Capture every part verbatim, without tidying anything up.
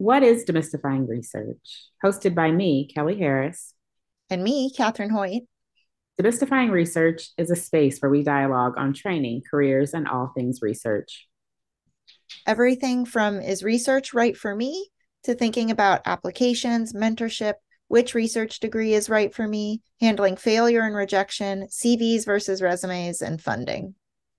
What is Demystifying Research? Hosted by me, Kelly Harris. And me, Catherine Hoyt. Demystifying Research is a space where we dialogue on training, careers, and all things research. Everything from is research right for me to thinking about applications, mentorship, which research degree is right for me, handling failure and rejection, C Vs versus resumes, and funding.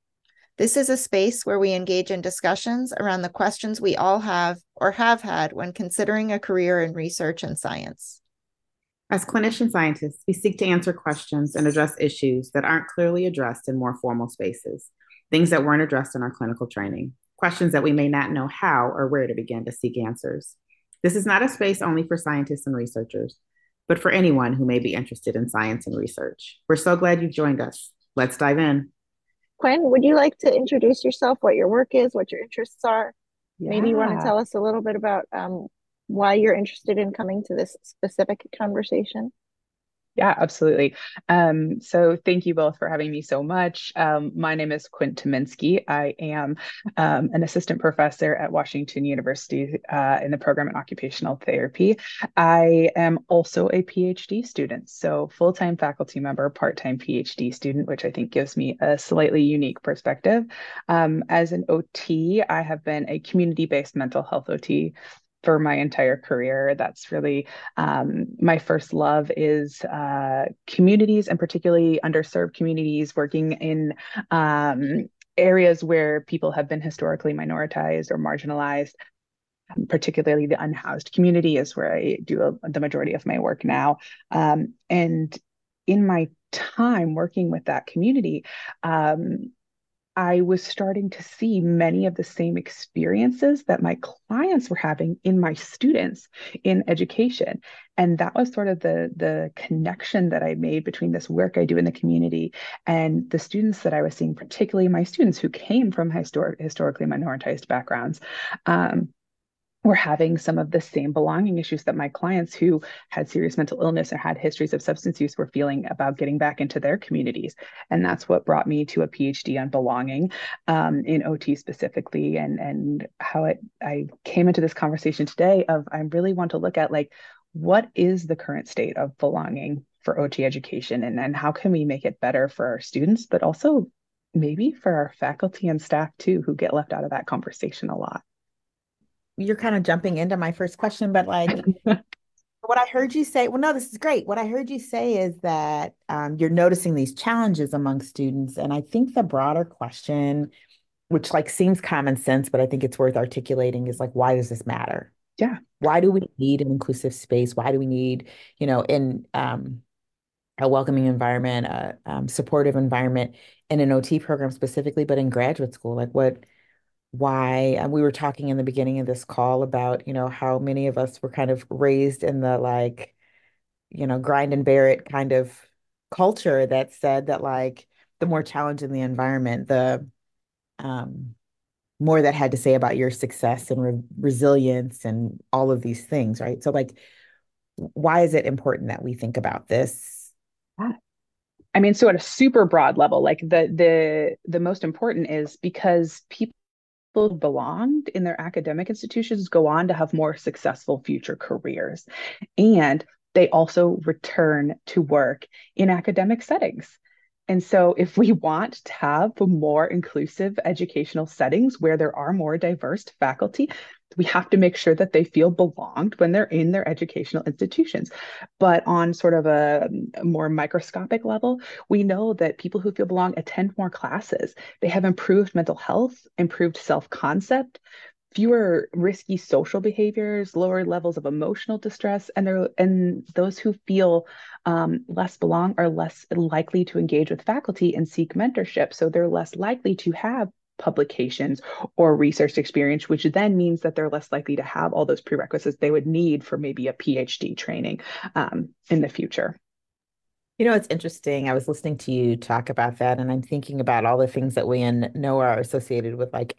This is a space where we engage in discussions around the questions we all have or have had when considering a career in research and science. As clinician scientists, we seek to answer questions and address issues that aren't clearly addressed in more formal spaces, things that weren't addressed in our clinical training, questions that we may not know how or where to begin to seek answers. This is not a space only for scientists and researchers, but for anyone who may be interested in science and research. We're so glad you've joined us. Let's dive in. Quinn, would you like to introduce yourself, what your work is, what your interests are? Maybe you want to Yeah, tell us a little bit about um, why you're interested in coming to this specific conversation. yeah, absolutely. Um, so thank you both for having me so much. Um, my name is Quint Tominski. I am um, an assistant professor at Washington University uh, in the program in occupational therapy. I am also a PhD student, so full-time faculty member, part-time PhD student, which I think gives me a slightly unique perspective. Um, as an O T, I have been a community-based mental health O T for my entire career. That's really um, my first love is uh, communities, and particularly underserved communities, working in um, areas where people have been historically minoritized or marginalized. Um, particularly the unhoused community is where I do a, the majority of my work now. Um, and in my time working with that community, um, I was starting to see many of the same experiences that my clients were having in my students in education. And that was sort of the, the connection that I made between this work I do in the community and the students that I was seeing, particularly my students who came from historic, historically minoritized backgrounds. Um, were having some of the same belonging issues that my clients who had serious mental illness or had histories of substance use were feeling about getting back into their communities. And that's what brought me to a PhD on belonging um, in O T specifically, and and how it I came into this conversation today of I really want to look at like what is the current state of belonging for O T education, and, and how can we make it better for our students, but also maybe for our faculty and staff too, who get left out of that conversation a lot. You're kind of jumping into my first question, but like what I heard you say, well, no, this is great. What I heard you say is that um, you're noticing these challenges among students. And I think the broader question, which like seems common sense, but I think it's worth articulating is like, why does this matter? Yeah. Why do we need an inclusive space? Why do we need, you know, in um, a welcoming environment, a um, supportive environment in an O T program specifically, but in graduate school? Like what? Why and we were talking in the beginning of this call about, you know, how many of us were kind of raised in the like, you know, grind and bear it kind of culture that said that like the more challenging the environment, the um more that had to say about your success and re resilience and all of these things, right? So like why is it important that we think about this? Yeah. I mean, so at a super broad level, like the the the most important is because people who belonged in their academic institutions go on to have more successful future careers. And they also return to work in academic settings. And so, if we want to have more inclusive educational settings where there are more diverse faculty, we have to make sure that they feel belonged when they're in their educational institutions. But on sort of a, a more microscopic level, we know that people who feel belong attend more classes. They have improved mental health, improved self concept, fewer risky social behaviors, lower levels of emotional distress, and they're and those who feel um, less belong are less likely to engage with faculty and seek mentorship. So they're less likely to have publications or research experience, which then means that they're less likely to have all those prerequisites they would need for maybe a PhD training um, in the future. You know, it's interesting. I was listening to you talk about that, and I'm thinking about all the things that we in know are associated with like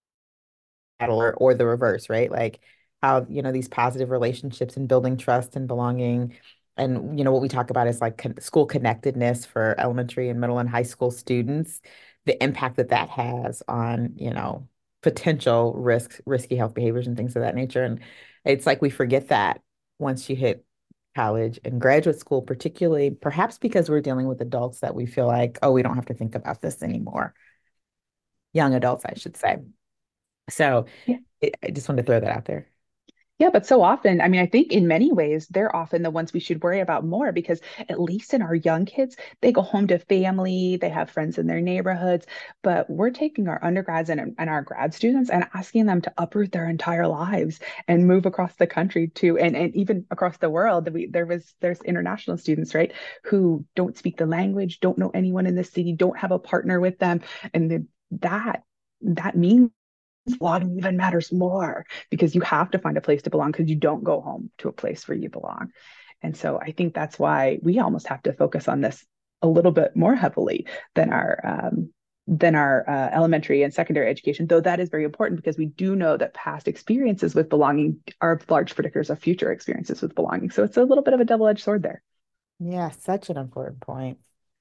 or or the reverse, right? Like how, you know, these positive relationships and building trust and belonging. And, you know, what we talk about is like con school connectedness for elementary and middle and high school students, the impact that that has on, you know, potential risks, risky health behaviors and things of that nature. And It's like we forget that once you hit college and graduate school, particularly perhaps because we're dealing with adults that we feel like, oh, we don't have to think about this anymore. Young adults, I should say. So Yeah. it, I just wanted to throw that out there. Yeah, but so often, I mean, I think in many ways, they're often the ones we should worry about more because at least in our young kids, they go home to family, they have friends in their neighborhoods, but we're taking our undergrads and, and our grad students and asking them to uproot their entire lives and move across the country to, and, and even across the world. We, there was, there's international students, right, who don't speak the language, don't know anyone in the city, don't have a partner with them. And the, that, that means belonging even matters more because you have to find a place to belong because you don't go home to a place where you belong. And so I think that's why we almost have to focus on this a little bit more heavily than our um, than our uh, elementary and secondary education, though that is very important because we do know that past experiences with belonging are large predictors of future experiences with belonging. So it's a little bit of a double-edged sword there. Yeah, such an important point.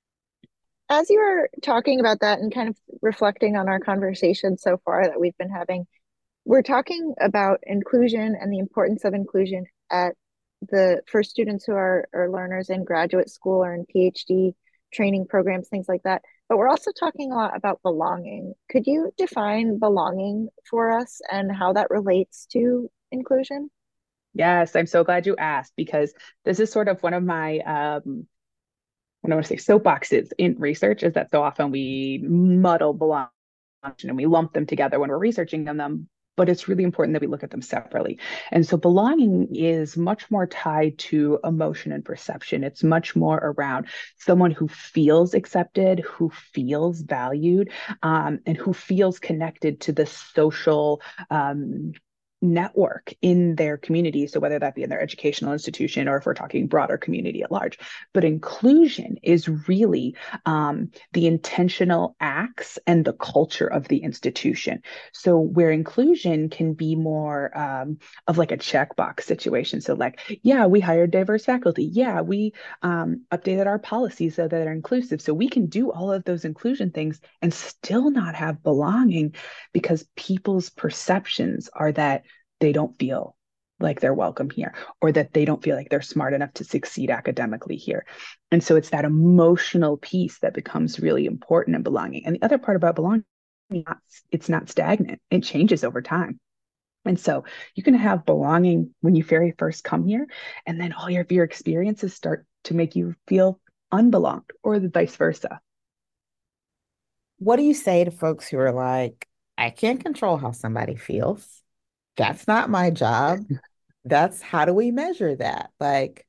As you were talking about that and kind of reflecting on our conversation so far that we've been having, we're talking about inclusion and the importance of inclusion at the for students who are, are learners in graduate school or in PhD training programs, things like that. But we're also talking a lot about belonging. Could you define belonging for us and how that relates to inclusion? Yes, I'm so glad you asked because this is sort of one of my um, I don't want to say soapboxes in research is that so often we muddle belonging and we lump them together when we're researching them, but it's really important that we look at them separately. And so belonging is much more tied to emotion and perception. It's much more around someone who feels accepted, who feels valued, um, and who feels connected to the social um, network in their community. So whether that be in their educational institution or if we're talking broader community at large, but inclusion is really um, the intentional acts and the culture of the institution. So where inclusion can be more um, of like a checkbox situation. So like, yeah, we hired diverse faculty. Yeah, we um, updated our policies so that they're inclusive. So we can do all of those inclusion things and still not have belonging because people's perceptions are that they don't feel like they're welcome here or that they don't feel like they're smart enough to succeed academically here. And so it's that emotional piece that becomes really important in belonging. And the other part about belonging, it's not stagnant. It changes over time. And so you can have belonging when you very first come here, and then all of your experiences start to make you feel unbelonged or the vice versa. What do you say to folks who are like, I can't control how somebody feels? That's not my job. That's how do we measure that? Like,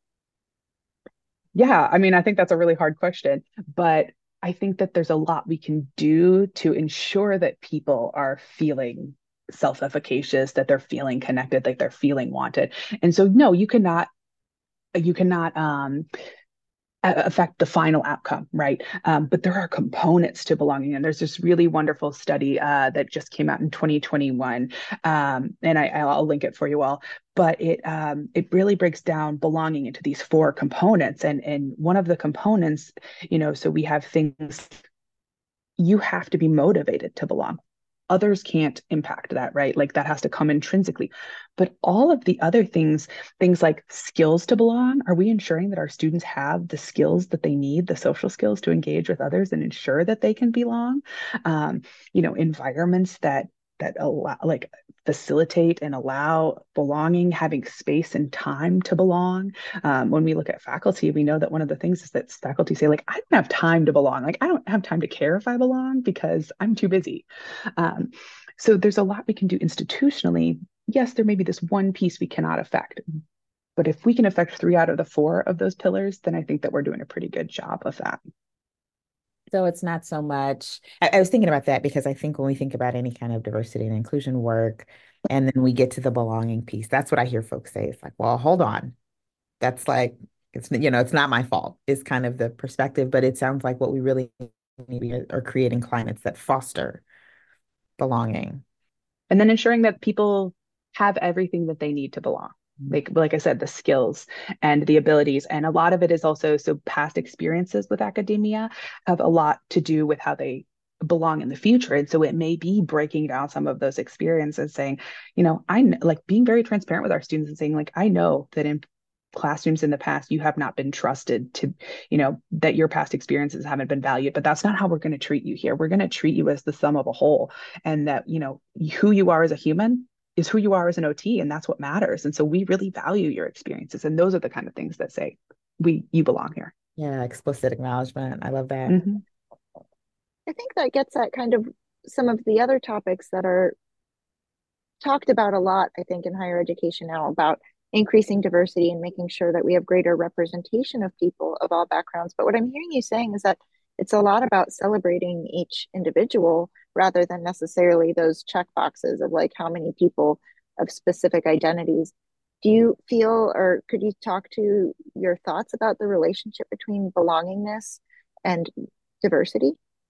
yeah, I mean, I think that's a really hard question, but I think that there's a lot we can do to ensure that people are feeling self-efficacious, that they're feeling connected, like they're feeling wanted. And so, no, you cannot, you cannot um, affect the final outcome, right? Um, but there are components to belonging. And there's this really wonderful study uh, that just came out in twenty twenty-one. Um, and I, I'll link it for you all. But it um, it really breaks down belonging into these four components. And, and one of the components, you know, so we have things you have to be motivated to belong. Others can't impact that, right? Like that has to come intrinsically. But all of the other things, things like skills to belong, are we ensuring that our students have the skills that they need, the social skills to engage with others and ensure that they can belong? Um, you know, environments that that allow, like facilitate and allow belonging, having space and time to belong. Um, when we look at faculty, we know that one of the things is that faculty say, like, I don't have time to belong. Like, I don't have time to care if I belong because I'm too busy. Um, so there's a lot we can do institutionally. Yes, there may be this one piece we cannot affect, but if we can affect three out of the four of those pillars, then I think that we're doing a pretty good job of that. so it's not so much, I, I was thinking about that because I think when we think about any kind of diversity and inclusion work, and then we get to the belonging piece, that's what I hear folks say. It's like, well, hold on. That's like, it's, you know, it's not my fault, is kind of the perspective, but it sounds like what we really need are creating climates that foster belonging. And then ensuring that people have everything that they need to belong. Like, like I said, the skills and the abilities. And a lot of it is also, so past experiences with academia have a lot to do with how they belong in the future. And so it may be breaking down some of those experiences, saying, you know, I kn- like being very transparent with our students and saying, like, I know that in classrooms in the past, you have not been trusted to, you know, that your past experiences haven't been valued, but that's not how we're going to treat you here. We're going to treat you as the sum of a whole, and that, you know, who you are as a human is who you are as an O T, and that's what matters. And so we really value your experiences. And those are the kind of things that say, we, you belong here. Yeah, explicit acknowledgement. I love that. Mm-hmm. I think that gets at kind of some of the other topics that are talked about a lot, I think, in higher education now, about increasing diversity and making sure that we have greater representation of people of all backgrounds. But what I'm hearing you saying is that it's a lot about celebrating each individual rather than necessarily those check boxes of like how many people of specific identities. Do you feel, or could you talk to your thoughts about the relationship between belongingness and diversity?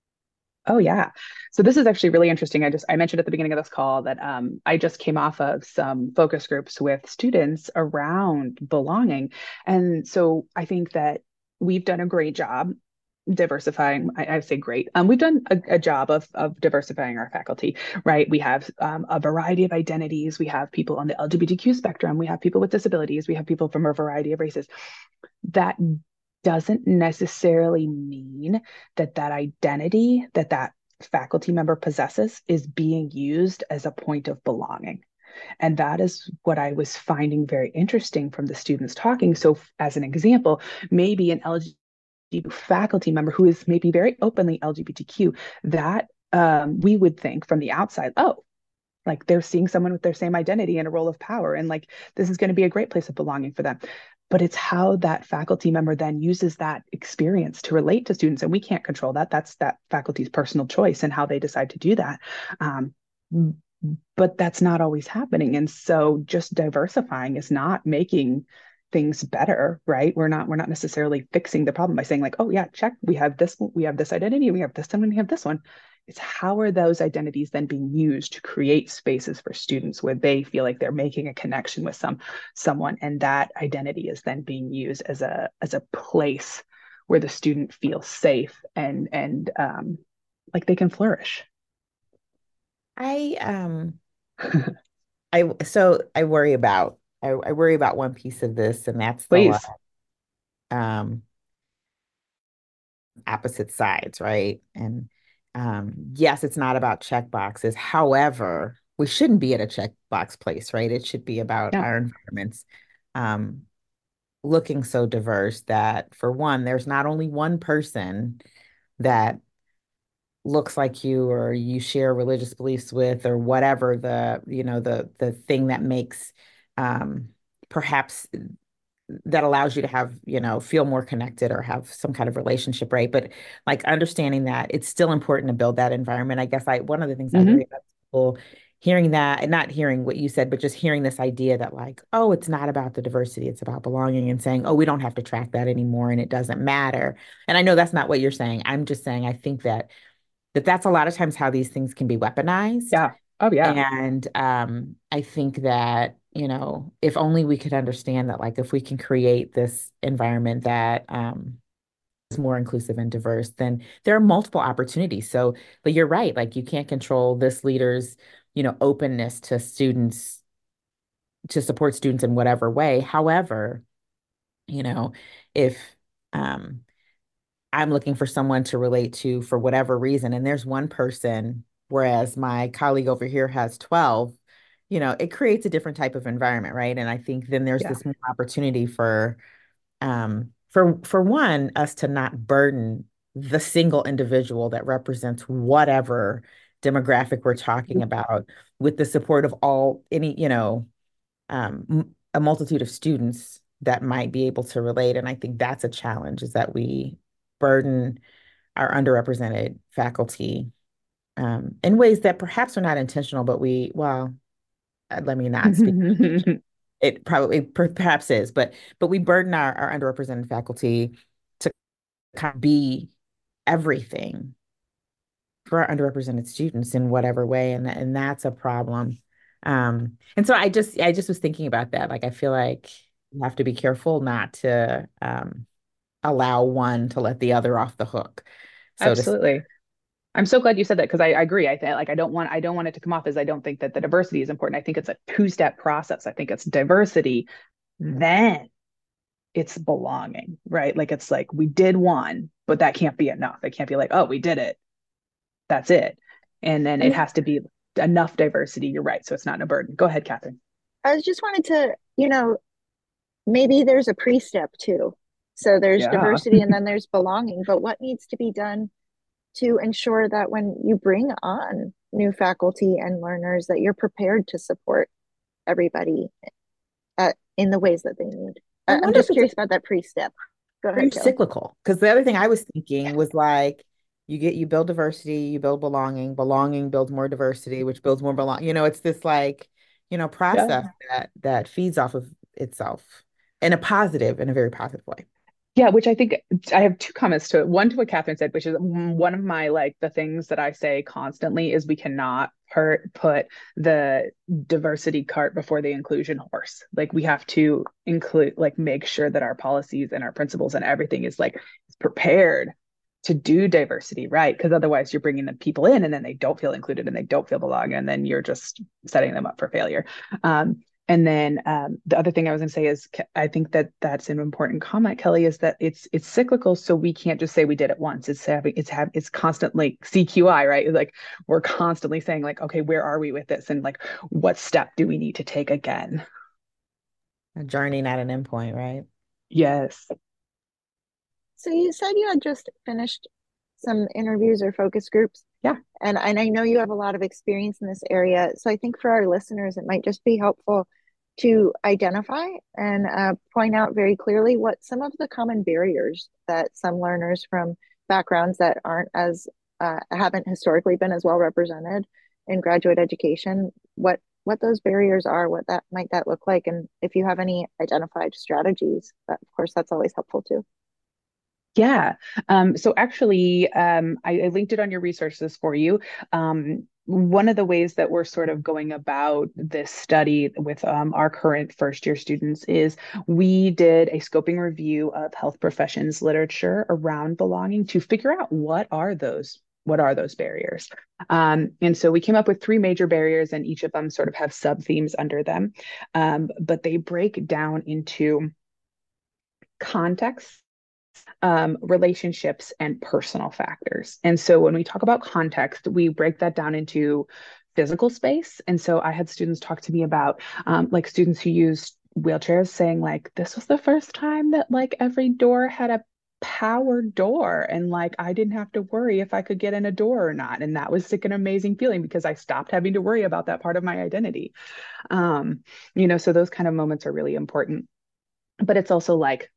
Oh yeah. So this is actually really interesting. I just I mentioned at the beginning of this call that um, I just came off of some focus groups with students around belonging. And so I think that we've done a great job diversifying. I, I say great. Um, we've done a, a job of of diversifying our faculty, right? We have um, a variety of identities. We have people on the L G B T Q spectrum. We have people with disabilities. We have people from a variety of races. That doesn't necessarily mean that that identity that that faculty member possesses is being used as a point of belonging. And that is what I was finding very interesting from the students talking. So as an example, maybe an L G B T faculty member who is maybe very openly L G B T Q, that um, we would think from the outside, oh, like they're seeing someone with their same identity in a role of power, and like this is going to be a great place of belonging for them. But it's how that faculty member then uses that experience to relate to students, and we can't control that. That's that faculty's personal choice and how they decide to do that. Um, but that's not always happening, and so just diversifying is not making things better, right? We're not we're not necessarily fixing the problem by saying like, oh yeah, check, we have this, we have this identity, we have this one, and we have this one. It's how are those identities then being used to create spaces for students where they feel like they're making a connection with some someone, and that identity is then being used as a as a place where the student feels safe and and um, like they can flourish. I um I so I worry about I, I worry about one piece of this, and that's the Please. um opposite sides, right? And um yes, it's not about check boxes. However, we shouldn't be at a checkbox place, right? It should be about Yeah. our environments um looking so diverse that, for one, there's not only one person that looks like you or you share religious beliefs with, or whatever the, you know, the the thing that makes um perhaps that allows you to have, you know, feel more connected or have some kind of relationship, right? But like understanding that it's still important to build that environment. I guess I one of the things I Mm-hmm. worry about people hearing that, and not hearing what you said, but just hearing this idea that like, oh, it's not about the diversity, it's about belonging, and saying, oh, we don't have to track that anymore and it doesn't matter. And I know that's not what you're saying. I'm just saying I think that that that's a lot of times how these things can be weaponized. Yeah. Oh yeah. And um, I think that, you know, if only we could understand that, like, if we can create this environment that um, is more inclusive and diverse, then there are multiple opportunities. So, but you're right, like, you can't control this leader's, you know, openness to students, to support students in whatever way. However, you know, if um, I'm looking for someone to relate to for whatever reason, and there's one person, whereas my colleague over here has twelve, you know, it creates a different type of environment, right? And I think then there's Yeah. this more opportunity for, um, for for one, us to not burden the single individual that represents whatever demographic we're talking about, with the support of all any, you know, um, a multitude of students that might be able to relate. And I think that's a challenge, is that we burden our underrepresented faculty um, in ways that perhaps are not intentional, but we, well, uh, let me not speak. It probably perhaps is, but but we burden our, our underrepresented faculty to kind of be everything for our underrepresented students in whatever way, and and that's a problem. Um, and so I just I just was thinking about that. Like, I feel like you have to be careful not to um, allow one to let the other off the hook, so to speak. Absolutely. I'm so glad you said that because I, I agree. I think like I don't want I don't want it to come off as I don't think that the diversity is important. I think it's a two-step process. I think it's diversity, then it's belonging, right? Like it's like we did one, but that can't be enough. It can't be like, oh, we did it. That's it. And then I it mean, has to be enough diversity. You're right. So it's not a burden. Go ahead, Catherine. I just wanted to, you know, maybe there's a pre-step too. So there's Yeah. diversity and then there's belonging, but what needs to be done to ensure that when you bring on new faculty and learners that you're prepared to support everybody at, in the ways that they need? I I, I'm wonder if just it's curious about that pre-step. Go ahead, very Kelly. cyclical. Because the other thing I was thinking was like, you get you build diversity, you build belonging, belonging builds more diversity, which builds more belong. You know, it's this like, you know, Yeah. process that that feeds off of itself in a positive, in a very positive way. Yeah, which I think I have two comments to it. One to what Catherine said, which is one of my like the things that I say constantly is we cannot per, put the diversity cart before the inclusion horse. Like we have to include, like make sure that our policies and our principles and everything is like prepared to do diversity, right? Because otherwise you're bringing the people in and then they don't feel included and they don't feel belong, and then you're just setting them up for failure. Um, and then um, the other thing I was going to say is I think that that's an important comment, Kelly, is that it's it's cyclical. So we can't just say we did it once. It's having it's have it's constantly C Q I, right? Like we're constantly saying like, okay, where are we with this, and like what step do we need to take again? A journey, not an endpoint, right? Yes. So you said you had just finished some interviews or focus groups. Yeah. And, and I know you have a lot of experience in this area. So I think for our listeners, it might just be helpful to identify and uh, point out very clearly what some of the common barriers that some learners from backgrounds that aren't as uh, haven't historically been as well represented in graduate education, what what those barriers are, what that might that look like, and if you have any identified strategies, that, of course, that's always helpful too. Yeah. Um, so actually, um, I, I linked it on your resources for you. Um, one of the ways that we're sort of going about this study with um, our current first year students is we did a scoping review of health professions literature around belonging to figure out what are those what are those barriers. Um, and so we came up with three major barriers, and each of them sort of have sub themes under them, um, but they break down into context, um, relationships, and personal factors. And so when we talk about context, we break that down into physical space. And so I had students talk to me about um, like students who used wheelchairs saying like, this was the first time that like every door had a power door and like I didn't have to worry if I could get in a door or not. And that was like an amazing feeling because I stopped having to worry about that part of my identity. Um, you know, so those kind of moments are really important. But it's also like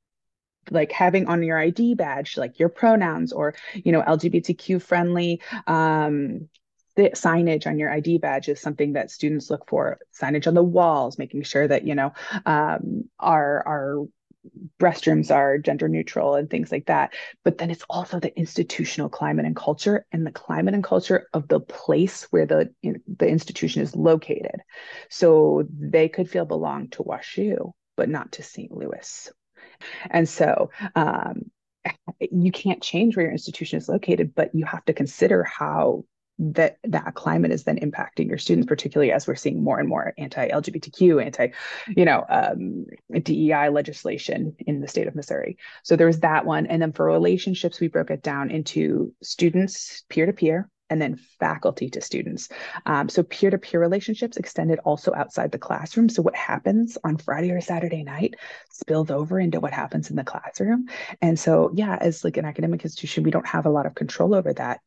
like having on your I D badge, like your pronouns or, you know, L G B T Q friendly um, the signage on your I D badge is something that students look for. Signage on the walls, making sure that, you know, um, our, our restrooms are gender neutral and things like that. But then it's also the institutional climate and culture and the climate and culture of the place where the, the institution is located. So they could feel belong to WashU, but not to Saint Louis. And so um, you can't change where your institution is located, but you have to consider how that that climate is then impacting your students, particularly as we're seeing more and more anti-L G B T Q, anti, you know, um, D E I legislation in the state of Missouri. So there's that one. And then for relationships, we broke it down into students, peer-to-peer, and then faculty to students. Um, so peer-to-peer relationships extended also outside the classroom. So what happens on Friday or Saturday night spills over into what happens in the classroom. And so, yeah, as like an academic institution, we don't have a lot of control over that.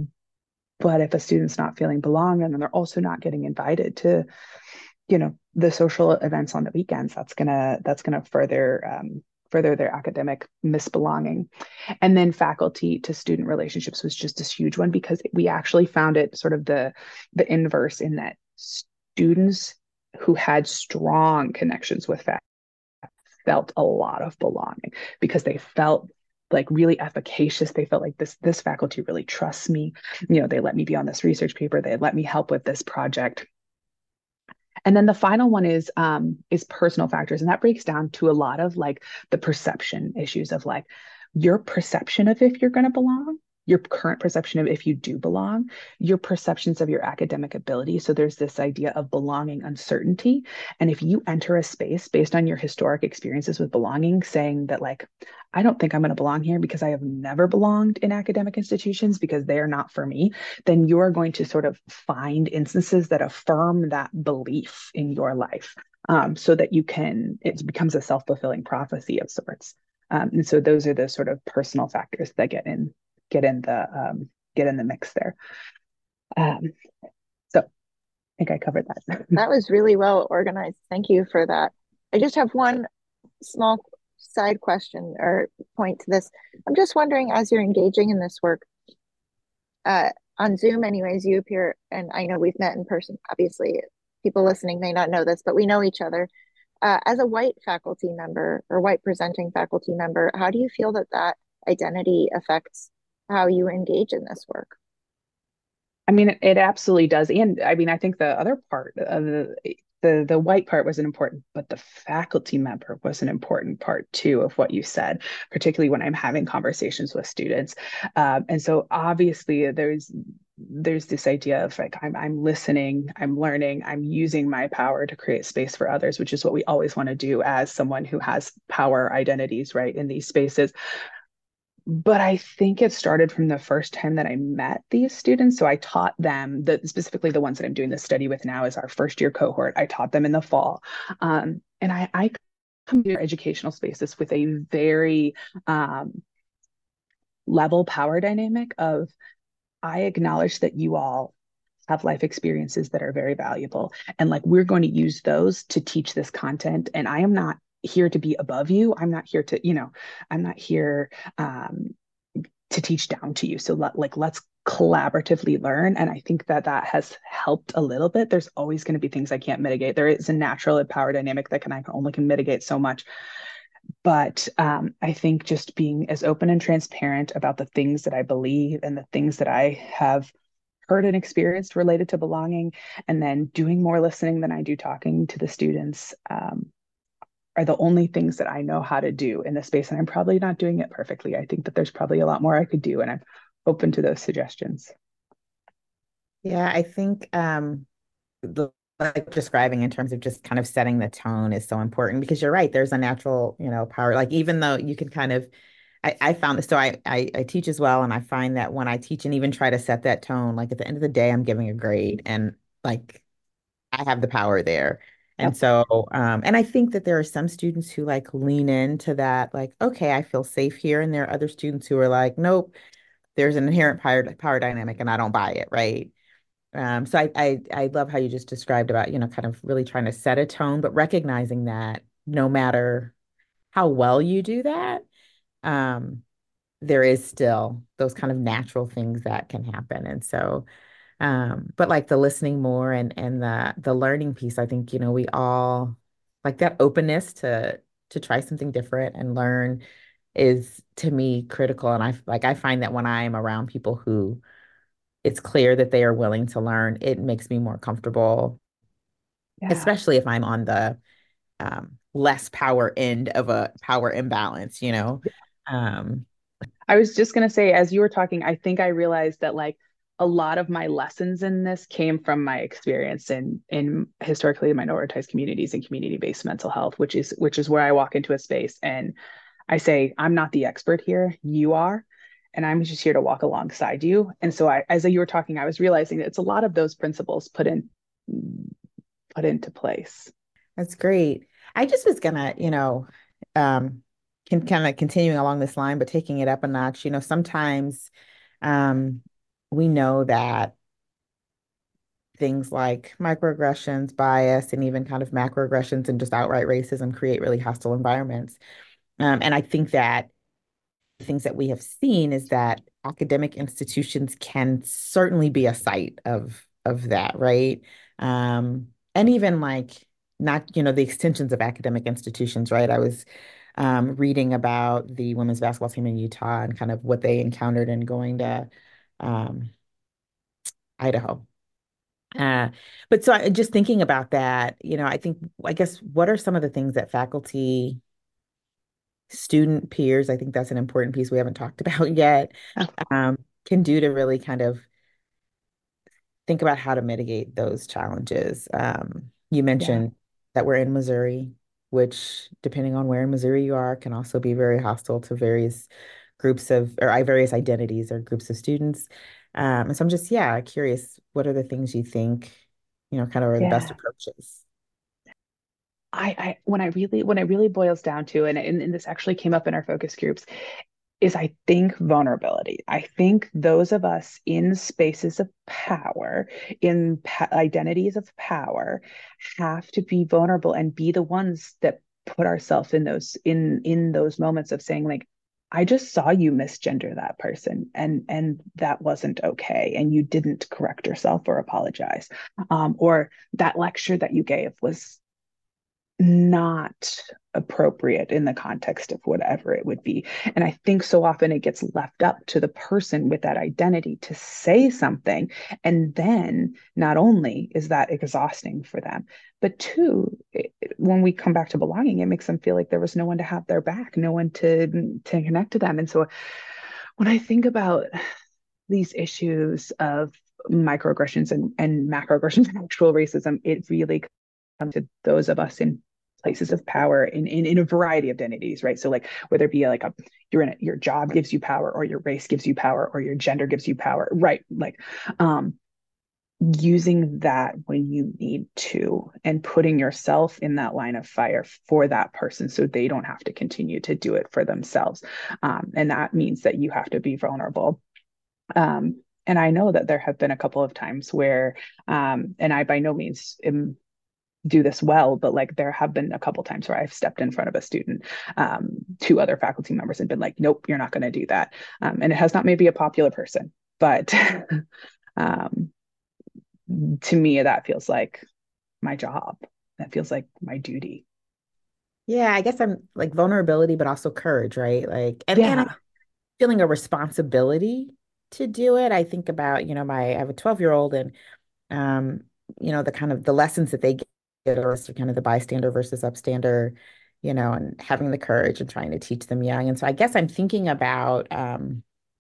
But if a student's not feeling belong and then they're also not getting invited to, you know, the social events on the weekends, that's gonna that's gonna further um, further their academic misbelonging. And then faculty to student relationships was just this huge one because we actually found it sort of the the inverse in that students who had strong connections with faculty felt a lot of belonging because they felt like really efficacious. They felt like this this faculty really trusts me. You know, they let me be on this research paper. They let me help with this project. And then the final one is um, is personal factors, and that breaks down to a lot of like the perception issues of like your perception of if you're going to belong your current perception of if you do belong, your perceptions of your academic ability. So there's this idea of belonging uncertainty. And if you enter a space based on your historic experiences with belonging, saying that, like, I don't think I'm going to belong here because I have never belonged in academic institutions because they're not for me, then you're going to sort of find instances that affirm that belief in your life, um, so that you can, it becomes a self-fulfilling prophecy of sorts. Um, and so those are the sort of personal factors that get in, get in the, um, get in the mix there. Um, so I think I covered that. That was really well organized. Thank you for that. I just have one small side question or point to this. I'm just wondering, as you're engaging in this work, uh, on Zoom anyways, you appear, and I know we've met in person, obviously. People listening may not know this, but we know each other. Uh, as a white faculty member or white presenting faculty member, how do you feel that that identity affects how you engage in this work? I mean, it, it absolutely does. And I mean, I think the other part of the, the the white part wasn't important, but the faculty member was an important part too of what you said, particularly when I'm having conversations with students. Um, and so obviously there's there's this idea of like, I'm I'm listening, I'm learning, I'm using my power to create space for others, which is what we always want to do as someone who has power identities, right, in these spaces. But I think it started from the first time that I met these students. So I taught them, that specifically the ones that I'm doing this study with now is our first year cohort. I taught them in the fall. Um, and I, I come to educational spaces with a very um, level power dynamic of, I acknowledge that you all have life experiences that are very valuable. And like, we're going to use those to teach this content. And I am not here to be above you. I'm not here to, you know, I'm not here um, to teach down to you. So let, like, let's collaboratively learn. And I think that that has helped a little bit. There's always going to be things I can't mitigate. There is a natural power dynamic that can, I can only can mitigate so much. But um, I think just being as open and transparent about the things that I believe and the things that I have heard and experienced related to belonging, and then doing more listening than I do talking to the students, um, are the only things that I know how to do in this space. And I'm probably not doing it perfectly. I think that there's probably a lot more I could do, and I'm open to those suggestions. Yeah, I think um, the, like describing in terms of just kind of setting the tone is so important, because you're right. There's a natural, you know, power. Like, even though you can kind of, I, I found this, so I, I I teach as well, and I find that when I teach and even try to set that tone, like at the end of the day, I'm giving a grade, and like I have the power there. And Yep. so, um, and I think that there are some students who like lean into that, like, okay, I feel safe here. And there are other students who are like, nope, there's an inherent power power dynamic and I don't buy it, right? Um, so I, I I love how you just described about, you know, kind of really trying to set a tone, but recognizing that no matter how well you do that, um, there is still those kind of natural things that can happen. And so, um, but like the listening more and and the the learning piece, I think, you know, we all like that openness to to try something different and learn is, to me, critical. And I like I find that when I'm around people who it's clear that they are willing to learn, it makes me more comfortable, Yeah. especially if I'm on the um, less power end of a power imbalance, you know. Um, I was just going to say, as you were talking, I think I realized that like a lot of my lessons in this came from my experience in in historically minoritized communities and community-based mental health, which is which is where I walk into a space and I say, I'm not the expert here, you are, and I'm just here to walk alongside you. And so I, as you were talking, I was realizing that it's a lot of those principles put in put into place. that's great. I just was gonna, you know, um, can kind of continuing along this line, but taking it up a notch. You know, sometimes um, we know that things like microaggressions, bias, and even kind of macroaggressions and just outright racism create really hostile environments. Um, and I think that things that we have seen is that academic institutions can certainly be a site of of that, right? Um, and even like not, you know, the extensions of academic institutions, right? I was um, reading about the women's basketball team in Utah and kind of what they encountered in going to um, Idaho. Uh, but so I, just thinking about that, you know, I think, I guess, what are some of the things that faculty, student peers, I think that's an important piece we haven't talked about yet, Oh. um, can do to really kind of think about how to mitigate those challenges. Um, you Yeah. mentioned that we're in Missouri, which, depending on where in Missouri you are, can also be very hostile to various groups of, or uh, various identities or groups of students. Um, and so I'm just, yeah, curious, what are the things you think, you know, kind of are the best Yeah. approaches? I, I when I really when it really boils down to, and, and, and this actually came up in our focus groups, is I think vulnerability. I think those of us in spaces of power, in pa- identities of power, have to be vulnerable and be the ones that put ourselves in those in in those moments of saying, like, I just saw you misgender that person, and and that wasn't okay, and you didn't correct yourself or apologize, um, or that lecture that you gave was not appropriate in the context of whatever it would be. And I think so often it gets left up to the person with that identity to say something. And then not only is that exhausting for them, but two, it, when we come back to belonging, it makes them feel like there was no one to have their back, no one to, to connect to them. And so when I think about these issues of microaggressions and, and macroaggressions and actual racism, it really comes to those of us in places of power in, in in a variety of identities, right? So like whether it be like a you're in a, your job gives you power, or your race gives you power, or your gender gives you power, right? Like um using that when you need to, and putting yourself in that line of fire for that person so they don't have to continue to do it for themselves. Um, and that means that you have to be vulnerable. Um, and I know that there have been a couple of times where, um, and I by no means am do this well, but like there have been a couple times where I've stepped in front of a student, um, two other faculty members, and been like, nope, you're not going to do that. Um, and it has not maybe a popular person, but um, to me, that feels like my job. That feels like my duty. Yeah, I guess I'm like vulnerability, but also courage, right? Like, and and I'm Yeah. feeling a responsibility to do it. I think about, you know, my I have a twelve year old, and um, you know, the kind of the lessons that they get are kind of the bystander versus upstander, you know, and having the courage and trying to teach them young. And so I guess I'm thinking about um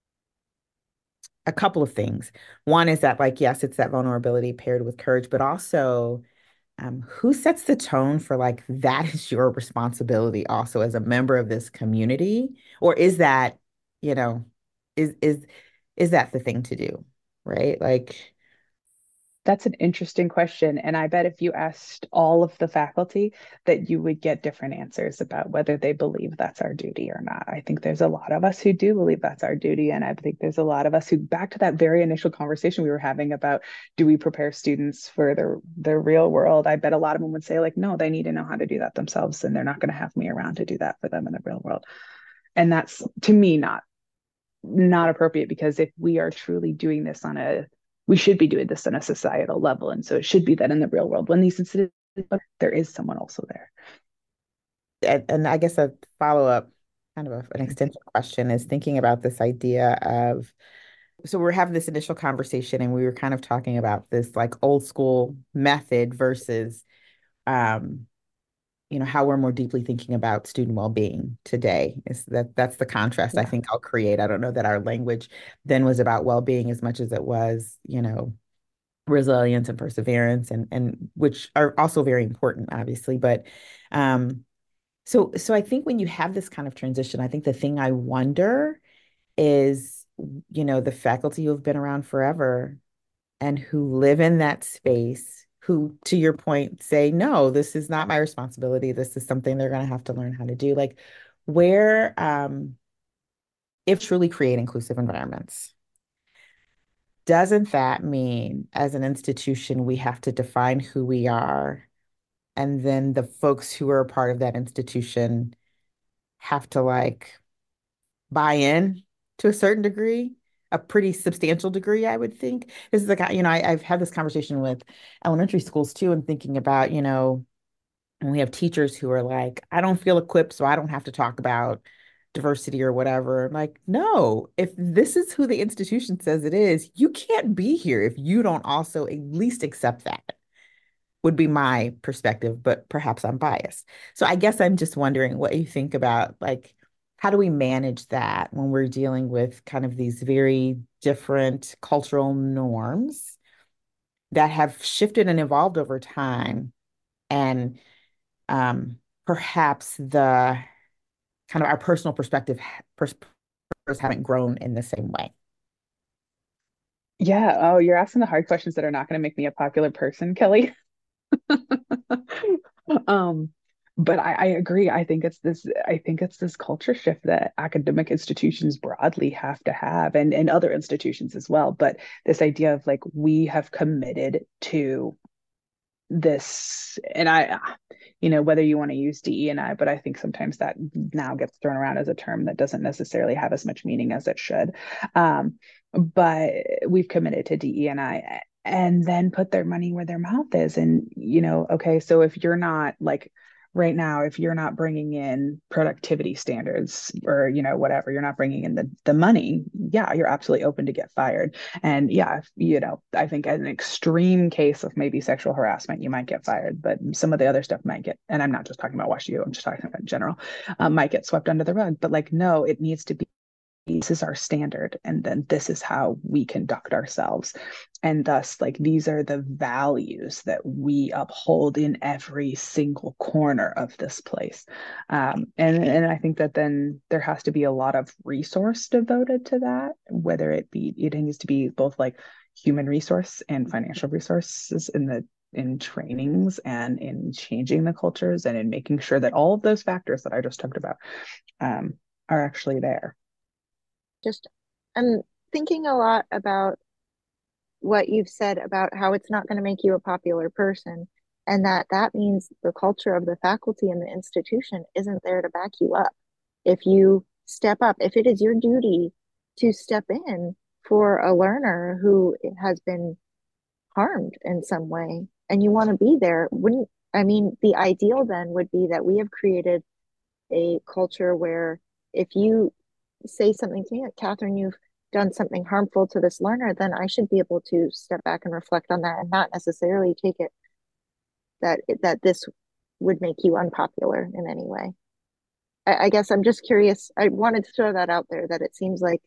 a couple of things. One is that, like, yes, it's that vulnerability paired with courage, but also um, who sets the tone for, like, that is your responsibility also as a member of this community? Or is that, you know, is is is that the thing to do? Right? Like, That's an interesting question. And I bet if you asked all of the faculty, that you would get different answers about whether they believe that's our duty or not. I think there's a lot of us who do believe that's our duty. And I think there's a lot of us who, back to that very initial conversation we were having about, do we prepare students for the, the real world? I bet a lot of them would say, like, no, they need to know how to do that themselves. And they're not going to have me around to do that for them in the real world. And that's, to me, not not appropriate, because if we are truly doing this on a we should be doing this on a societal level, and so it should be that in the real world, when these incidents, there is someone also there. and, and I guess a follow-up, kind of a, an extension question, is thinking about this idea of, so we're having this initial conversation and we were kind of talking about this like old school method versus um you know, how we're more deeply thinking about student well-being today. Is that that's the contrast I Yeah. think I'll create. I don't know that our language then was about well-being as much as it was, you know, resilience and perseverance, and and which are also very important, obviously. But um, so so I think when you have this kind of transition, I think the thing I wonder is, you know, the faculty who have been around forever and who live in that space, who, to your point, say, no, this is not my responsibility. This is something they're going to have to learn how to do. Like, where, um, if truly create inclusive environments, doesn't that mean as an institution, we have to define who we are? And then the folks who are a part of that institution have to like buy in to a certain degree, a pretty substantial degree, I would think. This is the kind, you know, I, I've had this conversation with elementary schools too, and thinking about, you know, and we have teachers who are like, I don't feel equipped, so I don't have to talk about diversity or whatever. I'm like, no, if this is who the institution says it is, you can't be here if you don't also at least accept that, would be my perspective, but perhaps I'm biased. So I guess I'm just wondering what you think about, like, how do we manage that when we're dealing with kind of these very different cultural norms that have shifted and evolved over time. And um, perhaps the kind of our personal perspective pers haven't grown in the same way. Yeah. Oh, you're asking the hard questions that are not going to make me a popular person, Kelly. Um, but I, I agree. I think it's this, I think it's this culture shift that academic institutions broadly have to have, and, and other institutions as well. But this idea of like, we have committed to this, and I, you know, whether you want to use D E and I, but I think sometimes that now gets thrown around as a term that doesn't necessarily have as much meaning as it should. Um, but we've committed to D E and I, and then put their money where their mouth is. And, you know, okay, so if you're not like, right now, if you're not bringing in productivity standards, or, you know, whatever, you're not bringing in the, the money, yeah, you're absolutely open to get fired. And yeah, if, you know, I think an extreme case of maybe sexual harassment, you might get fired, but some of the other stuff might get, and I'm not just talking about WashU, I'm just talking about in general, um, might get swept under the rug. But like, no, it needs to be, this is our standard, and then this is how we conduct ourselves. And thus, like, these are the values that we uphold in every single corner of this place. Um, and, and I think that then there has to be a lot of resource devoted to that, whether it be, it needs to be both like human resource and financial resources in the in trainings and in changing the cultures and in making sure that all of those factors that I just talked about um, are actually there. Just, I'm thinking a lot about what you've said about how it's not going to make you a popular person, and that that means the culture of the faculty and the institution isn't there to back you up. If you step up, if it is your duty to step in for a learner who has been harmed in some way and you want to be there, wouldn't, I mean, the ideal then would be that we have created a culture where if you say something to me, like, Catherine, you've done something harmful to this learner, then I should be able to step back and reflect on that and not necessarily take it that that this would make you unpopular in any way. I, I guess I'm just curious. I wanted to throw that out there, that it seems like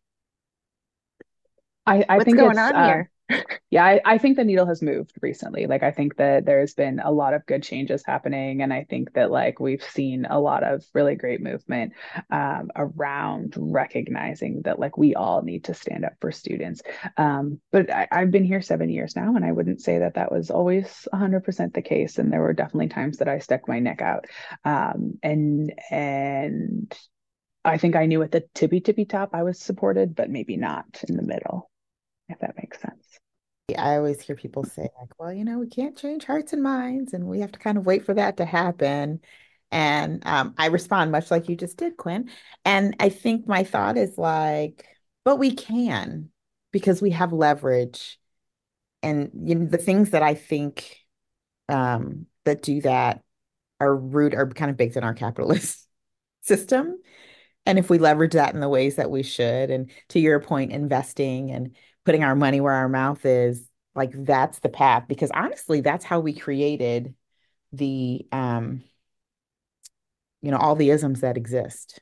I, I what's think going it's on uh, here? yeah, I, I think the needle has moved recently. Like, I think that there's been a lot of good changes happening. And I think that like we've seen a lot of really great movement um, around recognizing that like we all need to stand up for students. Um, but I, I've been here seven years now, and I wouldn't say that that was always one hundred percent the case. And there were definitely times that I stuck my neck out. Um, and, and I think I knew at the tippy tippy top I was supported, but maybe not in the middle, if that makes sense. I always hear people say, like, well, you know, we can't change hearts and minds, and we have to kind of wait for that to happen. And um, I respond much like you just did, Quinn. And I think my thought is like, but we can, because we have leverage. And you know, the things that I think um, that do that are root are kind of baked in our capitalist system. And if we leverage that in the ways that we should, and to your point, investing and putting our money where our mouth is, like that's the path. Because honestly, that's how we created the, um, you know, all the isms that exist.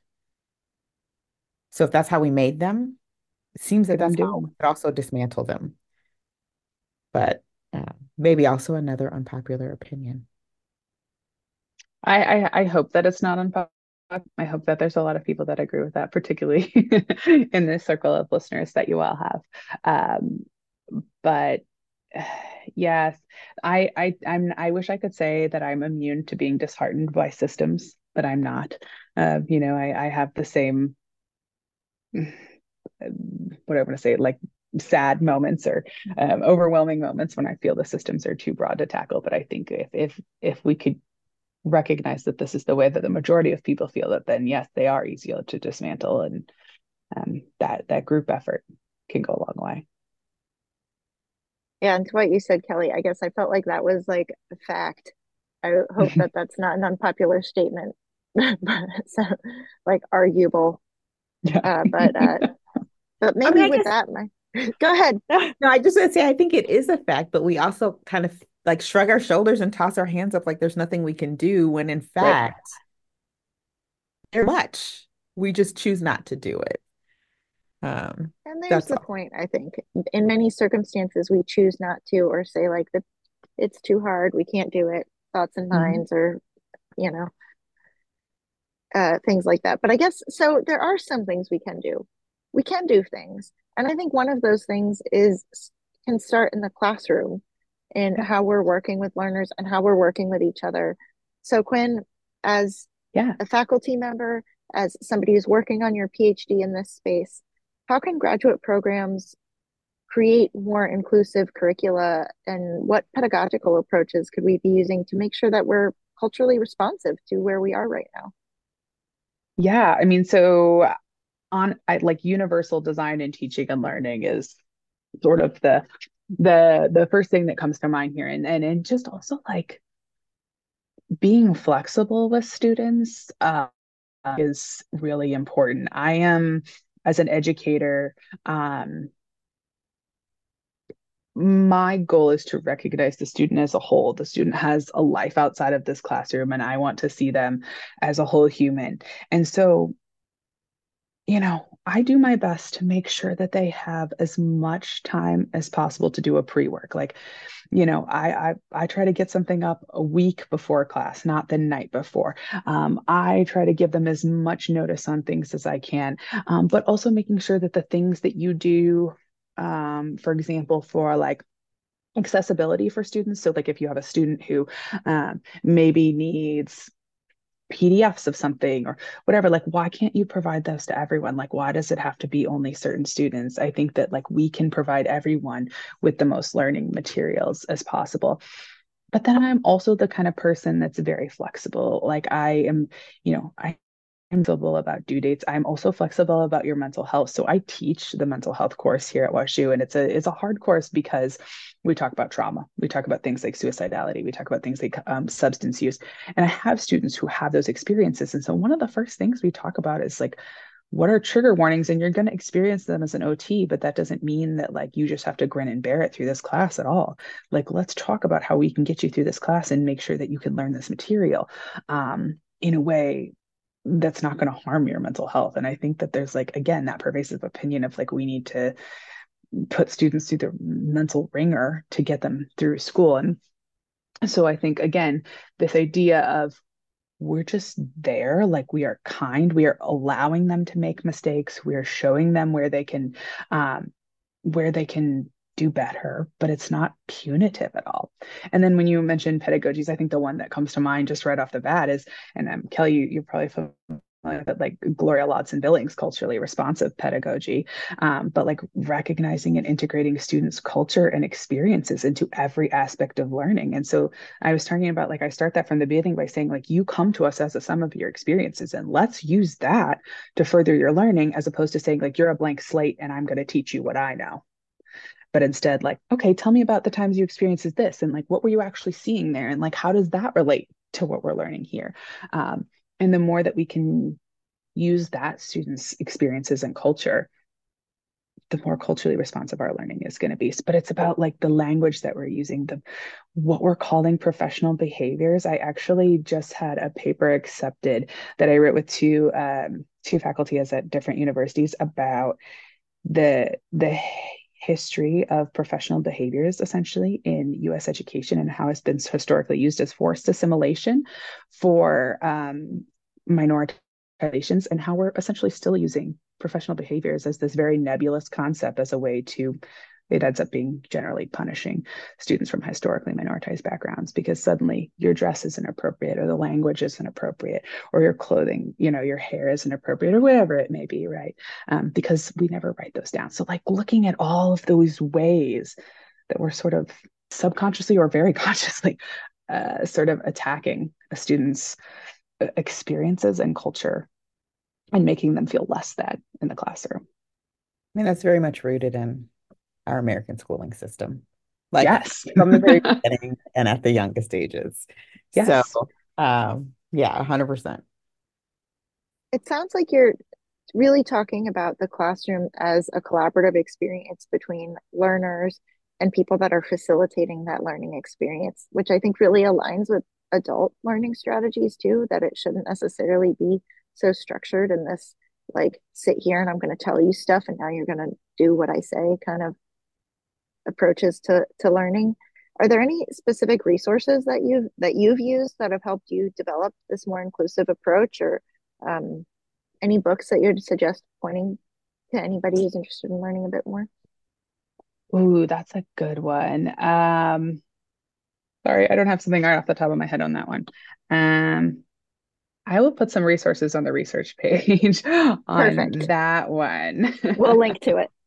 So if that's how we made them, it seems that Good that's how we undoing. could also dismantle them. But uh, maybe also another unpopular opinion. I, I I hope that it's not unpopular. I hope that there's a lot of people that agree with that, particularly in this circle of listeners that you all have. Um, but yes, I I I'm I wish I could say that I'm immune to being disheartened by systems, but I'm not. Uh, you know, I I have the same what do I want to say, like sad moments or um, overwhelming moments when I feel the systems are too broad to tackle. But I think if if if we could recognize that this is the way that the majority of people feel it, then yes, they are easier to dismantle, and um, that that group effort can go a long way. Yeah, and to what you said, Kelly, I guess I felt like that was like a fact. I hope that that's not an unpopular statement, but so like arguable. Yeah. Uh, but uh, but I maybe mean, I with guess, that, my go ahead. no, I just want to say, I think it is a fact, but we also kind of like shrug our shoulders and toss our hands up like there's nothing we can do, when in Right. fact, there's much. We just choose not to do it. Um, And there's that's the all. point, I think. In many circumstances, we choose not to, or say, like, the, it's too hard, we can't do it, thoughts and Mhm. minds, or, you know, uh, things like that. But I guess, so there are some things we can do. We can do things. And I think one of those things is can start in the classroom in Yeah. how we're working with learners and how we're working with each other. So, Quinn, as Yeah. a faculty member, as somebody who's working on your PhD in this space, how can graduate programs create more inclusive curricula, and what pedagogical approaches could we be using to make sure that we're culturally responsive to where we are right now? Yeah. I mean, so on I, like universal design in teaching and learning is sort of the the the first thing that comes to mind here. And and, and just also like being flexible with students uh, is really important. I am, as an educator, um, my goal is to recognize the student as a whole. The student has a life outside of this classroom, and I want to see them as a whole human. And so, you know, I do my best to make sure that they have as much time as possible to do a pre-work. Like, you know, I, I I try to get something up a week before class, not the night before. Um, I try to give them as much notice on things as I can, um, but also making sure that the things that you do, um, for example, for like accessibility for students. So, like if you have a student who um, maybe needs P D Fs of something or whatever, like why can't you provide those to everyone? Like why does it have to be only certain students? I think that like we can provide everyone with the most learning materials as possible. But then I'm also the kind of person that's very flexible. Like I am, you know, I am flexible about due dates. I'm also flexible about your mental health. So I teach the mental health course here at WashU, and it's a it's a hard course because we talk about trauma, we talk about things like suicidality, we talk about things like um, substance use, and I have students who have those experiences. And so one of the first things we talk about is like, what are trigger warnings? And you're going to experience them as an O T, but that doesn't mean that like you just have to grin and bear it through this class at all. Like, let's talk about how we can get you through this class and make sure that you can learn this material um, in a way that's not going to harm your mental health. And I think that there's like, again, that pervasive opinion of like, we need to put students through the mental ringer to get them through school. And so I think, again, this idea of we're just there, like we are kind, we are allowing them to make mistakes, we are showing them where they can, um, where they can do better, but it's not punitive at all. And then when you mentioned pedagogies, I think the one that comes to mind just right off the bat is, and um, Kelly, you, you're probably familiar with it, like Gloria Ladson-Billings, culturally responsive pedagogy, um, but like recognizing and integrating students' culture and experiences into every aspect of learning. And so I was talking about like I start that from the beginning by saying like you come to us as a sum of your experiences, and let's use that to further your learning, as opposed to saying like you're a blank slate and I'm going to teach you what I know. But instead, like, okay, tell me about the times you experienced this, and like what were you actually seeing there, and like how does that relate to what we're learning here? Um, and the more that we can use that students' experiences and culture, the more culturally responsive our learning is going to be. But it's about like the language that we're using, the what we're calling professional behaviors. I actually just had a paper accepted that I wrote with two um, two faculty at different universities about the the history of professional behaviors essentially in U S education and how it's been historically used as forced assimilation for um, minority populations, and how we're essentially still using professional behaviors as this very nebulous concept as a way to it ends up being generally punishing students from historically minoritized backgrounds because suddenly your dress isn't appropriate or the language isn't appropriate or your clothing, you know, your hair isn't appropriate or whatever it may be, right? Um, because we never write those down. So like looking at all of those ways that we're sort of subconsciously or very consciously uh, sort of attacking a student's experiences and culture and making them feel less than in the classroom. I mean, that's very much rooted in our American schooling system, like Yes. from the very beginning and at the youngest ages. So, Yes. um, yeah, one hundred percent. It sounds like you're really talking about the classroom as a collaborative experience between learners and people that are facilitating that learning experience, which I think really aligns with adult learning strategies too, that it shouldn't necessarily be so structured in this like sit here and I'm going to tell you stuff and now you're going to do what I say kind of approaches to to learning. Are there any specific resources that you've that you've used that have helped you develop this more inclusive approach, or um, any books that you'd suggest pointing to anybody who's interested in learning a bit more? Ooh, that's a good one. Um, sorry, I don't have something right off the top of my head on that one. Um, I will put some resources on the research page on Perfect. that one. We'll link to it.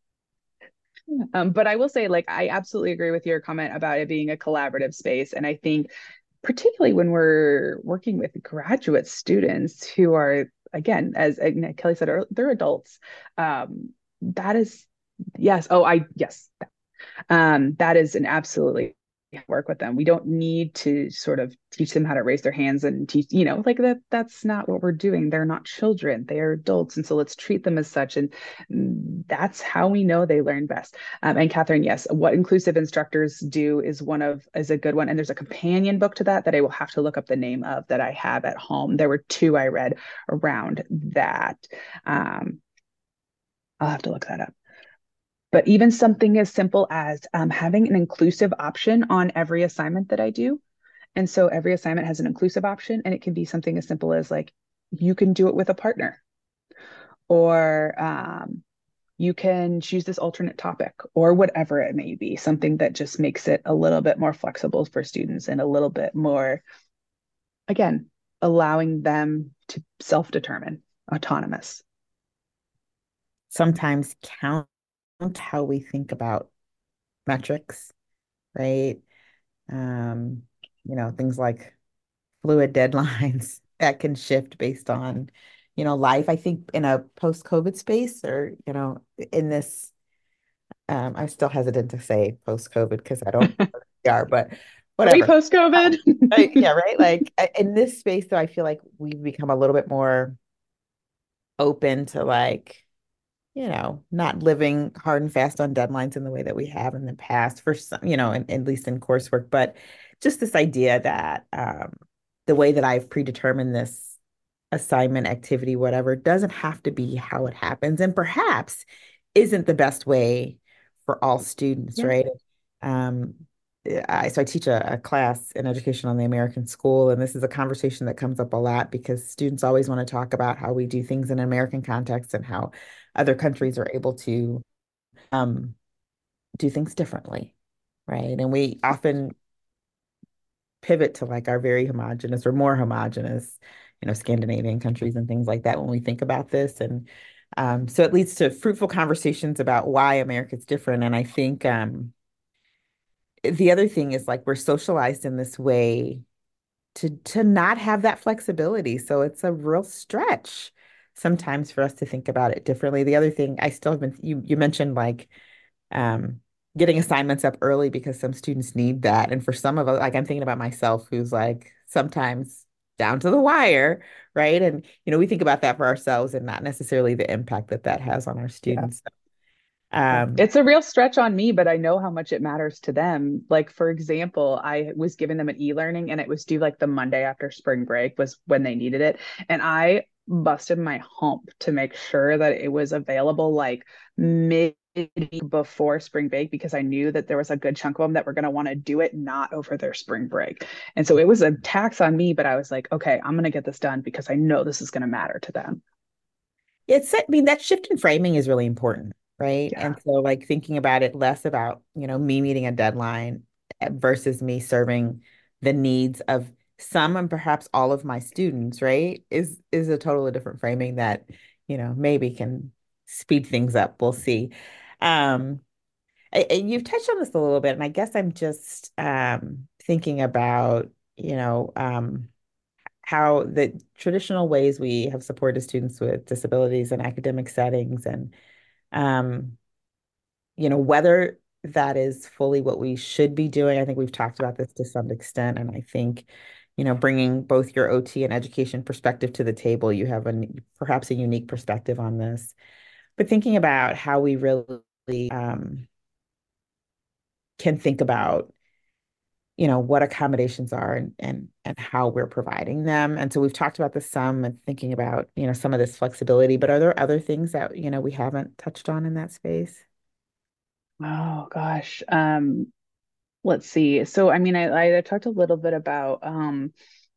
Um, but I will say, like, I absolutely agree with your comment about it being a collaborative space. And I think, particularly when we're working with graduate students who are, again, as Kelly said, they're adults. Um, that is, yes. Oh, I, yes. Um, that is an absolutely work with them. We don't need to sort of teach them how to raise their hands and teach, you know, like that, that's not what we're doing. They're not children, they are adults. And so let's treat them as such. And that's how we know they learn best. Um, and Catherine, yes, What Inclusive Instructors Do is one of, is a good one. And there's a companion book to that that I will have to look up the name of that I have at home. There were two I read around that. Um, I'll have to look that up. But even something as simple as um, having an inclusive option on every assignment that I do. And so every assignment has an inclusive option, and it can be something as simple as like, you can do it with a partner, or um, you can choose this alternate topic, or whatever it may be, something that just makes it a little bit more flexible for students and a little bit more, again, allowing them to self-determine, autonomous. Sometimes count how we think about metrics, right? Um, you know, things like fluid deadlines that can shift based on, you know, life. I think in a post-COVID space, or, you know, in this, um, I'm still hesitant to say post-COVID because I don't know where we are, but Pre whatever. post-COVID. Right, yeah, right. Like in this space, though, I feel like we've become a little bit more open to, like, you know, not living hard and fast on deadlines in the way that we have in the past for some, you know, in, at least in coursework, but just this idea that um, the way that I've predetermined this assignment, activity, whatever, doesn't have to be how it happens, and perhaps isn't the best way for all students, Yeah. right? Um, I, so I teach a, a class in education on the American school, and this is a conversation that comes up a lot because students always want to talk about how we do things in an American context and how other countries are able to um, do things differently, right? And we often pivot to like our very homogenous or more homogenous, you know, Scandinavian countries and things like that when we think about this. And um, so it leads to fruitful conversations about why America's different. And I think um, the other thing is, like, we're socialized in this way to to not have that flexibility. So it's a real stretch sometimes for us to think about it differently. The other thing I still have been, you you mentioned like um getting assignments up early because some students need that. And for some of us, like I'm thinking about myself, who's like sometimes down to the wire, right? And you know, we think about that for ourselves and not necessarily the impact that that has on our Yeah. students. Um, It's a real stretch on me, but I know how much it matters to them. Like, for example, I was giving them an e-learning and it was due like the Monday after spring break was when they needed it. And I busted my hump to make sure that it was available like mid before spring break, because I knew that there was a good chunk of them that were going to want to do it not over their spring break. And so it was a tax on me, but I was like, okay, I'm going to get this done because I know this is going to matter to them. it's, I mean, that shift in framing is really important, right? Yeah. And so, like, thinking about it less about, you know, me meeting a deadline uh, versus me serving the needs of some and perhaps all of my students, right? Is is a totally different framing that, you know, maybe can speed things up. We'll see. Um, I, I- you've touched on this a little bit, and I guess I'm just um thinking about, you know, um how the traditional ways we have supported students with disabilities in academic settings, and um, you know, whether that is fully what we should be doing. I think we've talked about this to some extent, and I think, you know, bringing both your O T and education perspective to the table, you have a perhaps a unique perspective on this. But thinking about how we really um, can think about you know, what accommodations are and and and how we're providing them. And so we've talked about this some and thinking about, you know, some of this flexibility, but are there other things that, you know, we haven't touched on in that space? Oh gosh. Um, let's see. So I mean, I, I talked a little bit about um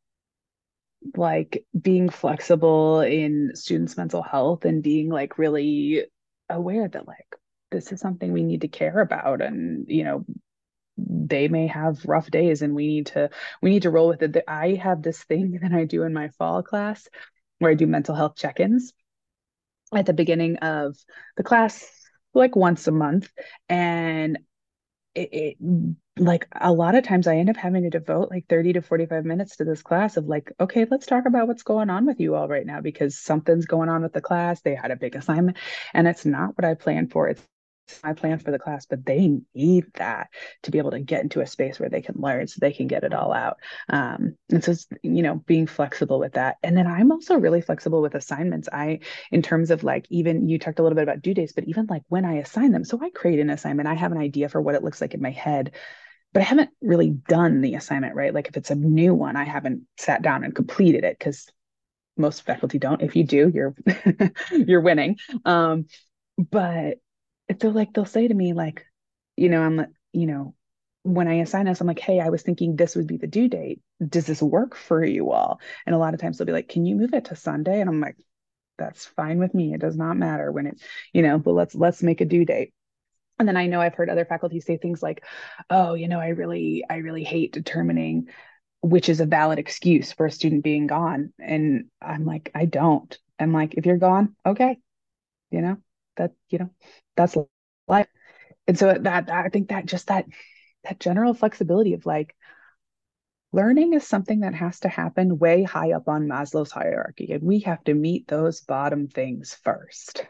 like being flexible in students' mental health and being like really aware that like this is something we need to care about, and you know they may have rough days and we need to we need to roll with it. I have this thing that I do in my fall class where I do mental health check-ins at the beginning of the class, like once a month. And it, it like a lot of times I end up having to devote like thirty to forty-five minutes to this class of like, okay, let's talk about what's going on with you all right now, because something's going on with the class. They had a big assignment and it's not what I planned for. It's my plan for the class, but they need that to be able to get into a space where they can learn so they can get it all out. Um, and so it's, you know, being flexible with that. And then I'm also really flexible with assignments. I, in terms of like, even you talked a little bit about due dates, but even like when I assign them, so I create an assignment, I have an idea for what it looks like in my head, but I haven't really done the assignment, right? Like if it's a new one, I haven't sat down and completed it because most faculty don't. If you do, you're you're winning. Um, but so like they'll say to me like, you know, I'm you know, when I assign us, I'm like, hey, I was thinking this would be the due date. Does this work for you all? And a lot of times they'll be like, can you move it to Sunday? And I'm like, that's fine with me. It does not matter when it, you know, but let's let's make a due date. And then I know I've heard other faculty say things like, oh, you know, I really, I really hate determining which is a valid excuse for a student being gone. And I'm like, I don't. I'm like, if you're gone, okay, you know, that, you know, that's life. And so that, that I think that just that that general flexibility of like learning is something that has to happen way high up on Maslow's hierarchy. And we have to meet those bottom things first.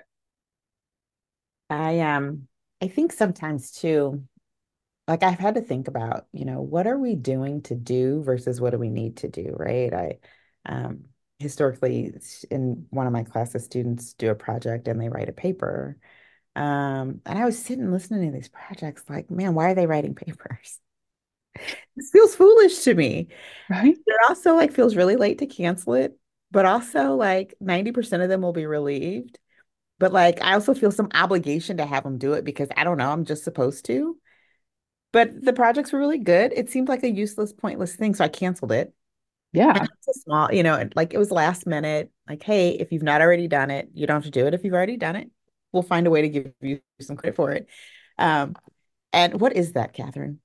I um I think sometimes too, like I've had to think about, you know, what are we doing to do versus what do we need to do, right? I um historically in one of my classes, students do a project and they write a paper. Um, and I was sitting listening to these projects like, man, why are they writing papers? This feels foolish to me. Right? It also like feels really late to cancel it, but also like ninety percent of them will be relieved. But like I also feel some obligation to have them do it because I don't know, I'm just supposed to. But the projects were really good. It seemed like a useless, pointless thing, so I canceled it. And Yeah. it's a small, you know, like it was last minute. Like, hey, if you've not already done it, you don't have to do it. If you've already done it, we'll find a way to give you some credit for it. Um, and what is that, Catherine?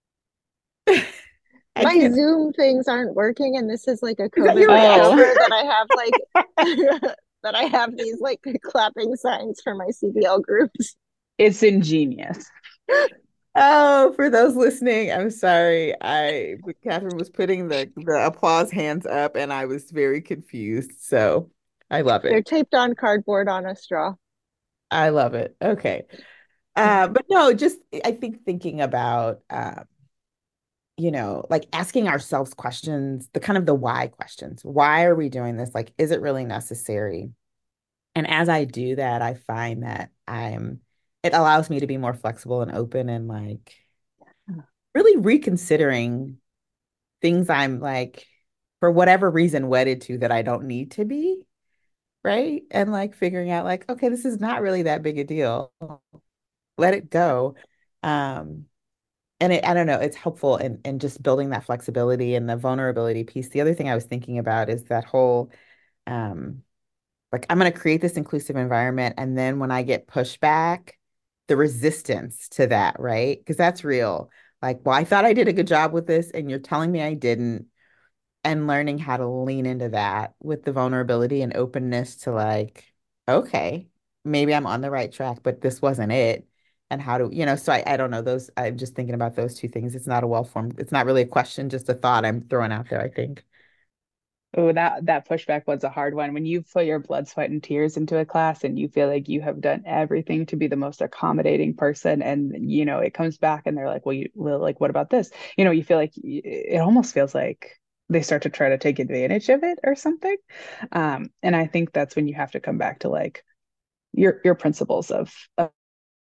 I My can't. Zoom things aren't working, and this is like a Is that COVID your Oh, hangover that I have like that I have these like clapping signs for my C B L groups. it's ingenious. Oh, for those listening, I'm sorry. I Catherine was putting the the applause hands up, and I was very confused. So I love They're it. taped on cardboard on a straw. I love it. Okay. Uh, but no, just I think thinking about uh, you know, like asking ourselves questions, the kind of the why questions. Why are we doing this? Like, is it really necessary? And as I do that, I find that I'm it allows me to be more flexible and open and like really reconsidering things I'm like, for whatever reason, wedded to that I don't need to be, right? And like figuring out, like, okay, this is not really that big a deal. Let it go. Um, and it, I don't know, it's helpful in, in just building that flexibility and the vulnerability piece. The other thing I was thinking about is that whole, um, like, I'm going to create this inclusive environment. And then when I get pushback, the resistance to that, right? Because that's real. Like, well, I thought I did a good job with this, and you're telling me I didn't. And learning how to lean into that with the vulnerability and openness to like, okay, maybe I'm on the right track, but this wasn't it. And how do, you know, so I, I don't know, those, I'm just thinking about those two things. It's not a well-formed, it's not really a question, just a thought I'm throwing out there, I think. Oh, that that pushback was a hard one. When you put your blood, sweat, and tears into a class and you feel like you have done everything to be the most accommodating person, and you know, it comes back and they're like, well, you well, like, what about this? You know, you feel like y- it almost feels like they start to try to take advantage of it or something. Um, and I think that's when you have to come back to like your your principles of, of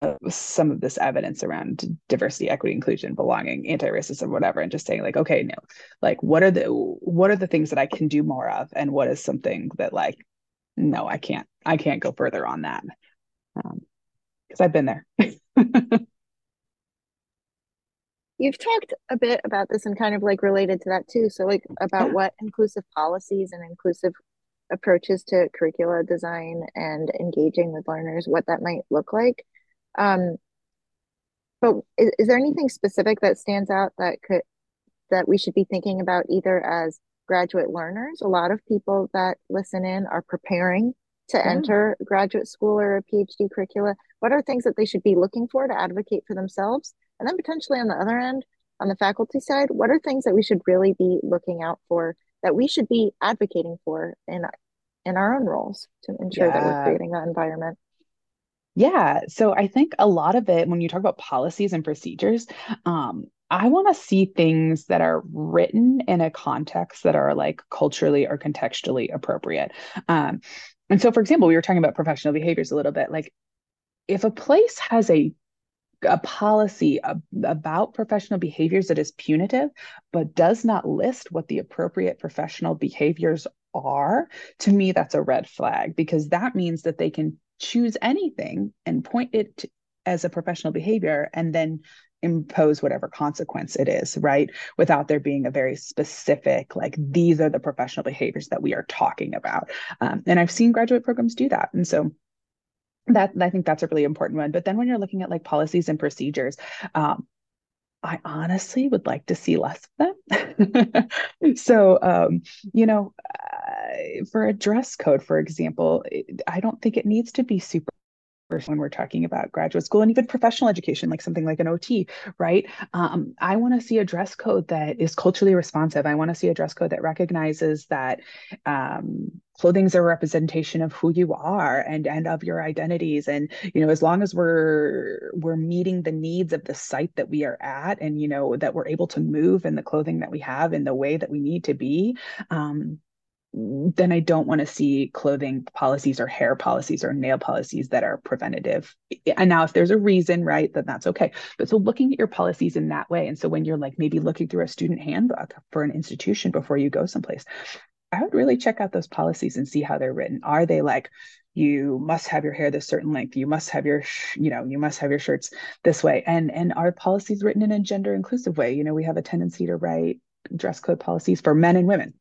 some of this evidence around diversity, equity, inclusion, belonging, anti-racism, whatever, and just saying like, okay, no, like what are the what are the things that I can do more of, and what is something that like, no, I can't, I can't go further on that, um, because I've been there. You've talked a bit about this and kind of like related to that too. So like about Yeah. what inclusive policies and inclusive approaches to curricula design and engaging with learners, what that might look like. Um, but is, is there anything specific that stands out that could that we should be thinking about either as graduate learners? A lot of people that listen in are preparing to Yeah. enter graduate school or a PhD curricula. What are things that they should be looking for to advocate for themselves? And then potentially on the other end, on the faculty side, what are things that we should really be looking out for, that we should be advocating for in in our own roles to ensure that we're Yeah. creating that environment? Yeah. So I think a lot of it, when you talk about policies and procedures, um, I want to see things that are written in a context that are like culturally or contextually appropriate. Um, and so, for example, we were talking about professional behaviors a little bit. Like, if a place has a a policy ab- about professional behaviors that is punitive, but does not list what the appropriate professional behaviors are, to me, that's a red flag, because that means that they can choose anything and point it to, as a professional behavior, and then impose whatever consequence it is, right? Without there being a very specific, like, these are the professional behaviors that we are talking about. Um, and I've seen graduate programs do that. And so that I think that's a really important one. But then when you're looking at like policies and procedures, um, I honestly would like to see less of them. So, um, you know, uh, for a dress code, for example, it, I don't think it needs to be super when we're talking about graduate school and even professional education, like something like an O T, right? Um, I want to see a dress code that is culturally responsive. I want to see a dress code that recognizes that um, clothing is a representation of who you are and and of your identities. And you know, as long as we're we're meeting the needs of the site that we are at, and you know that we're able to move in the clothing that we have in the way that we need to be. Um, then I don't want to see clothing policies or hair policies or nail policies that are preventative. And now, if there's a reason, right, then that's okay. But so looking at your policies in that way. And so when you're like maybe looking through a student handbook for an institution before you go someplace, I would really check out those policies and see how they're written. Are they like, you must have your hair this certain length, you must have your, sh- you know, you must have your shirts this way. And, and are policies written in a gender inclusive way? You know, we have a tendency to write dress code policies for men and women,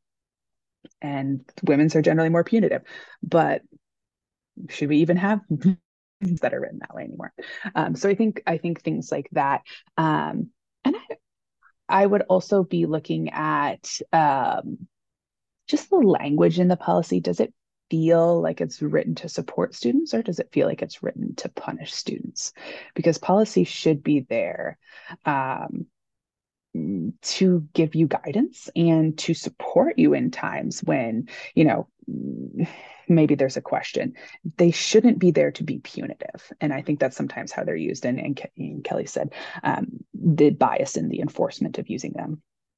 and women's are generally more punitive. But should we even have that are written that way anymore? Um, so I think I think things like that. Um, and I, I would also be looking at um, just the language in the policy. Does it feel like it's written to support students, or does it feel like it's written to punish students? Because policy should be there um, to give you guidance and to support you in times when, you know, maybe there's a question. They shouldn't be there to be punitive. And I think that's sometimes how they're used. And, and, and Kelly said um, the bias in the enforcement of using them.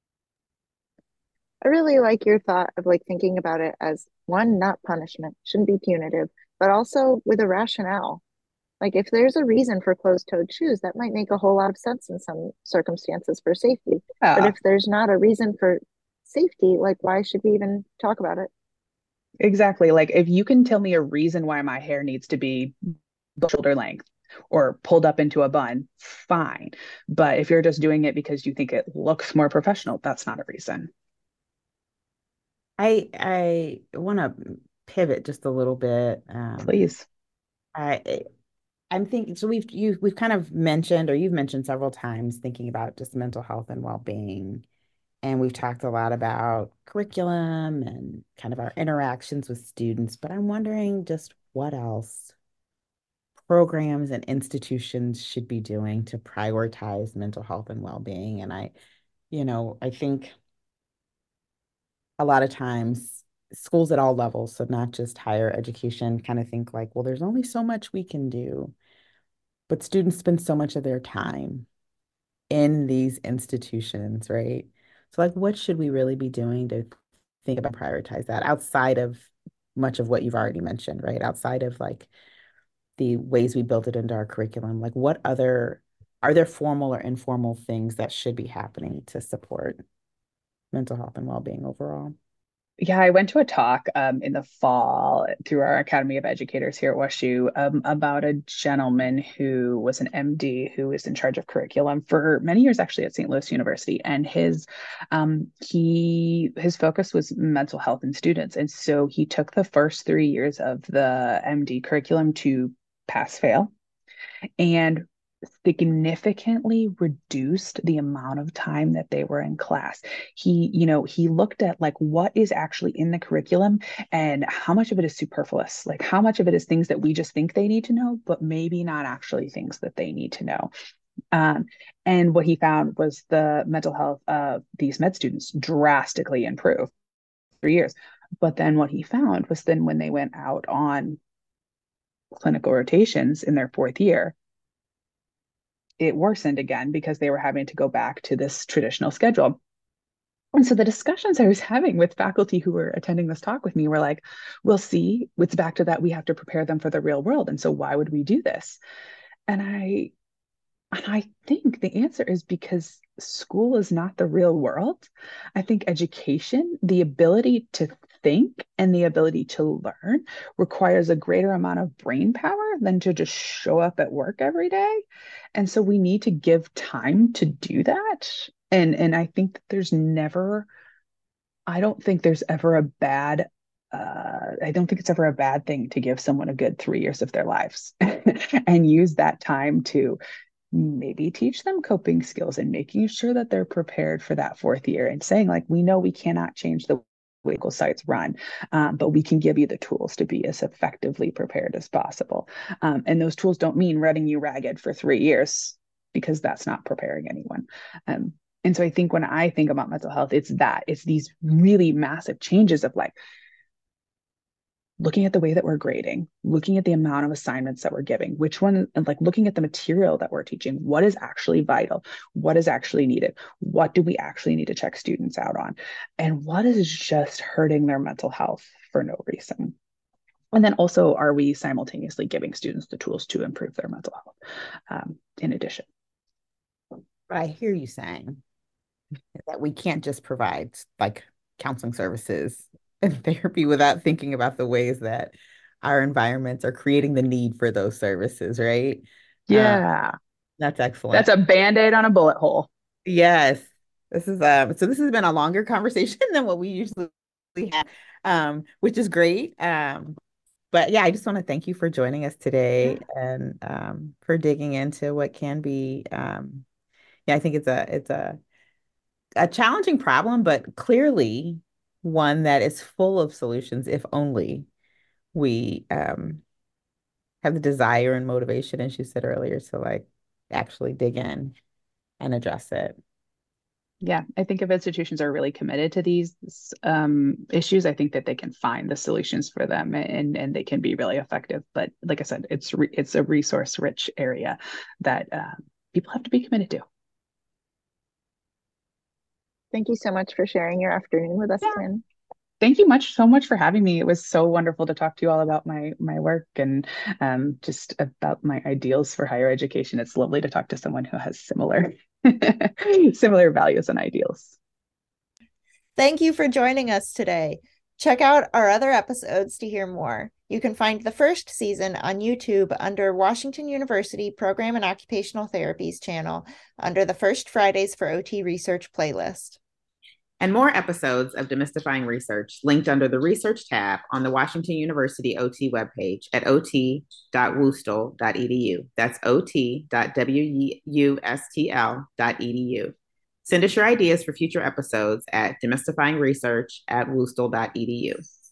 I really like your thought of like thinking about it as one, not punishment, shouldn't be punitive, but also with a rationale. Like if there's a reason for closed-toed shoes, that might make a whole lot of sense in some circumstances for safety. But Yeah, if there's not a reason for safety, like why should we even talk about it? exactly. Like if you can tell me a reason why my hair needs to be shoulder length or pulled up into a bun, fine. But if you're just doing it because you think it looks more professional, that's not a reason. I I want to pivot just a little bit. Um, Please. I I'm thinking, so we've you we've kind of mentioned, or you've mentioned several times, thinking about just mental health and well-being. And we've talked a lot about curriculum and kind of our interactions with students, but I'm wondering just what else programs and institutions should be doing to prioritize mental health and well-being. And I, you know, I think a lot of times schools at all levels, so not just higher education, kind of think like, well, there's only so much we can do. But students spend so much of their time in these institutions, right? So, like, what should we really be doing to think about prioritize that outside of much of what you've already mentioned, right? Outside of like the ways we built it into our curriculum, like what other, are there formal or informal things that should be happening to support mental health and well-being overall? Yeah, I went to a talk um, in the fall through our Academy of Educators here at WashU um, about a gentleman who was an M D who was in charge of curriculum for many years, actually, at Saint Louis University. And his um, he his focus was mental health in students, and so he took the first three years of the M D curriculum to pass fail, and significantly reduced the amount of time that they were in class. He, you know, he looked at like what is actually in the curriculum and how much of it is superfluous, like how much of it is things that we just think they need to know, but maybe not actually things that they need to know. Um, and what he found was the mental health of these med students drastically improved three years. But then what he found was then when they went out on clinical rotations in their fourth year, it worsened again because they were having to go back to this traditional schedule. And so the discussions I was having with faculty who were attending this talk with me were like, we'll see, it's back to that we have to prepare them for the real world. And so why would we do this? And I and I think the answer is because school is not the real world. I think education, the ability to think and the ability to learn requires a greater amount of brain power than to just show up at work every day. And so we need to give time to do that. And, and I think that there's never, I don't think there's ever a bad uh, I don't think it's ever a bad thing to give someone a good three years of their lives and use that time to maybe teach them coping skills and making sure that they're prepared for that fourth year and saying like, we know we cannot change the way school sites run, um, but we can give you the tools to be as effectively prepared as possible. Um, and those tools don't mean running you ragged for three years because that's not preparing anyone. Um, and so I think when I think about mental health, it's that, it's these really massive changes of like, looking at the way that we're grading, looking at the amount of assignments that we're giving, which one, and like looking at the material that we're teaching, what is actually vital, what is actually needed, what do we actually need to check students out on, and what is just hurting their mental health for no reason. And then also, are we simultaneously giving students the tools to improve their mental health um, in addition? But I hear you saying that we can't just provide like counseling services and therapy without thinking about the ways that our environments are creating the need for those services, right? Yeah. Um, that's excellent. That's a Band-Aid on a bullet hole. Yes. This is um so this has been a longer conversation than what we usually have, um, which is great. Um, but yeah, I just want to thank you for joining us today and um for digging into what can be um yeah, I think it's a it's a a challenging problem, but clearly one that is full of solutions if only we um, have the desire and motivation, as you said earlier, to like actually dig in and address it. Yeah, I think if institutions are really committed to these um, issues, I think that they can find the solutions for them and, and they can be really effective. But like I said, it's re- it's a resource-rich area that uh, people have to be committed to. Thank you so much for sharing your afternoon with us, Yeah. Quinn. Thank you much so much for having me. It was so wonderful to talk to you all about my my work and um, just about my ideals for higher education. It's lovely to talk to someone who has similar similar values and ideals. Thank you for joining us today. Check out our other episodes to hear more. You can find the first season on YouTube under Washington University Program and Occupational Therapies channel under the First Fridays for O T Research playlist. And more episodes of Demystifying Research linked under the Research tab on the Washington University O T webpage at o t dot wustl dot e d u. That's o t dot w u s t l dot e d u. Send us your ideas for future episodes at demystifyingresearch at wustl dot e d u.